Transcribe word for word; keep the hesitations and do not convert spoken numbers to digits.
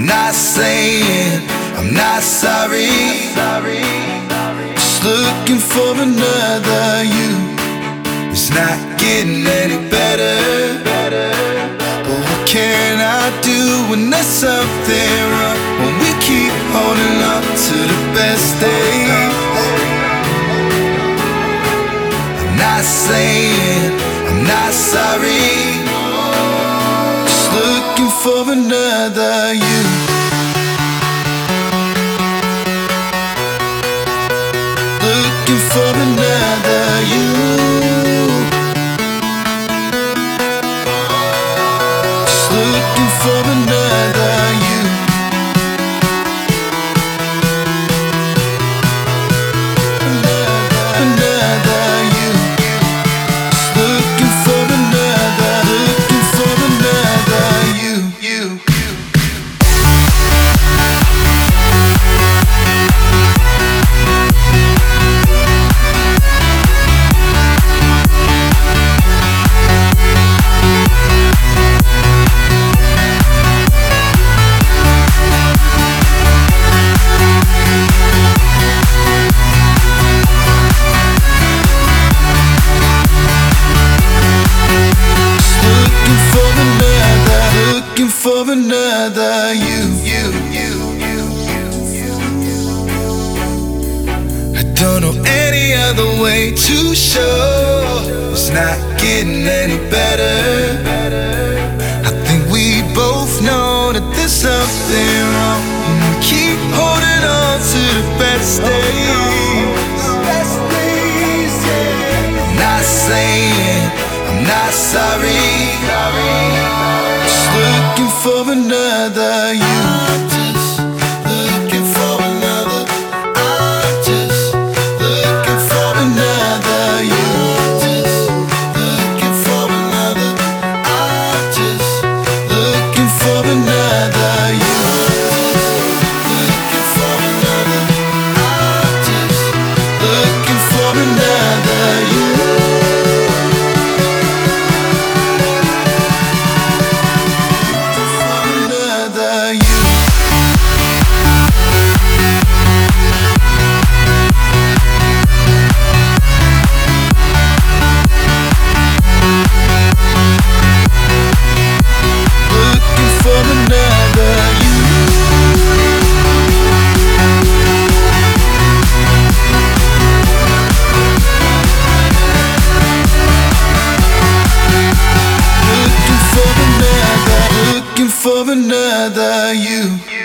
not saying I'm not sorry. Just looking for another you. It's not getting any better. But what can I do when there's something wrong? When we keep holding on to the best days. I'm not saying I'm not sorry. Just looking for another you. Looking for another you. Just looking for another you. Another, another you. Just looking for another, looking for another you, you, you. Looking for another you, you, you, you, you, you. I don't know any other way to show it's not getting any better. I think we both know that there's something wrong. We keep holding on to the best days. I'm not saying I'm not sorry. Looking for another you. I'm just looking for another. I'm just looking for another you. Just looking for another. I'm just looking for another you. Looking for another. I'm just looking for another you. For another you.